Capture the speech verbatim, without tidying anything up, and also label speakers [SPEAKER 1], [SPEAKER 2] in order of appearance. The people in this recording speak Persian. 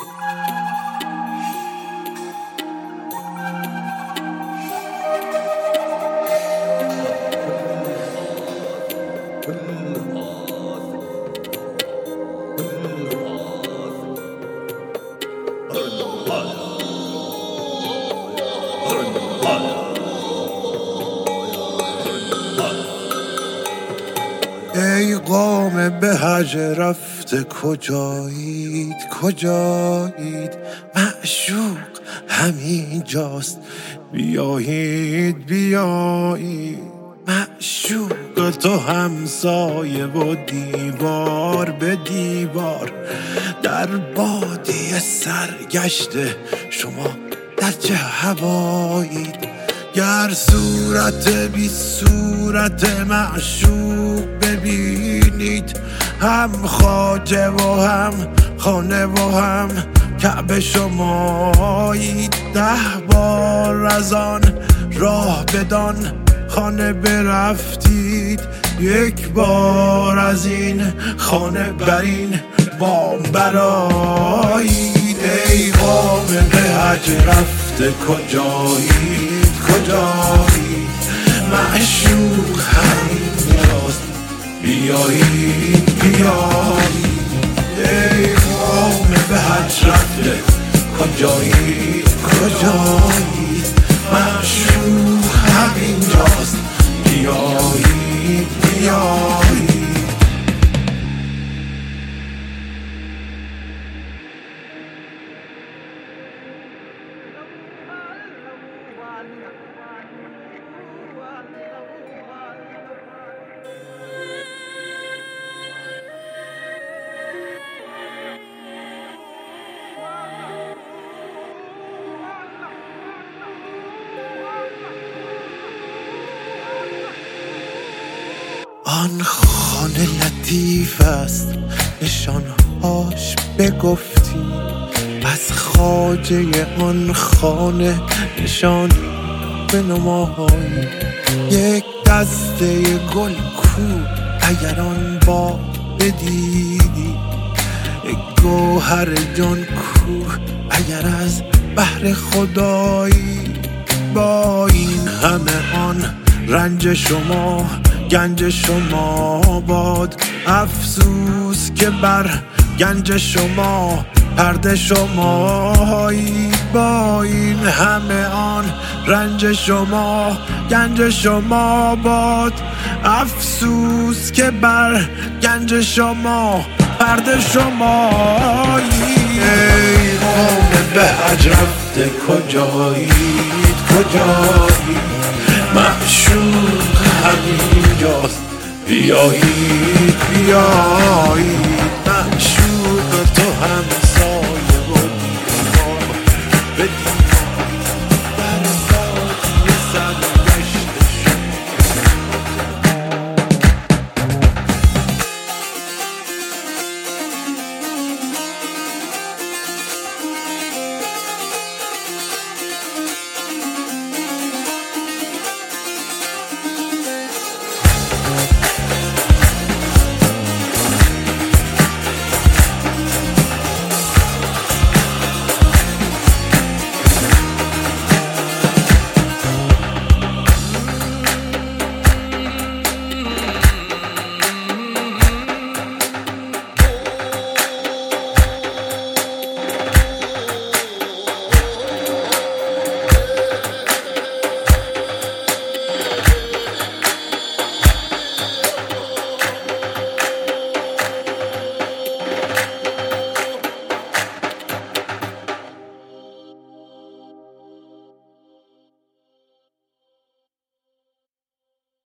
[SPEAKER 1] ای قوم به حج رفته کجایید کجایید، معشوق همین جاست بیایید بیایید. معشوق تو همسایه و دیوار به دیوار، در بادیه سرگشته شما در چه هوایید. گر صورت بی صورت معشوق ببینید، هم خواجه و هم خانه و هم کعبه شمایید. ده بار از آن راه بدان خانه برفتید، یک بار از این خانه بر این بام برایید. ای قوم به حج رفته کجایید کجایید، معشوق همینجاست بیایید بیایید. ای قوم به حج رفته کجایید کجایید، معشوق همینجاست بیایید بیایید. آن خانه لطیف است نشانهاش بگفتی، از خواجه آن خانه نشان بنمایی. یک دسته گل کو اگر آن با بدیدی، یک گوهر جان کو اگر از بحر خدایی. با این همه آن رنج شما گنج شما باد، افسوس که بر گنج شما پرده شمایی. با این همه آن رنج شما گنج شما باد، افسوس که بر گنج شما پرده شمایی. ای قوم به حج رفته کجایید کجایید، معشوق همینجاست بیایید بیایید.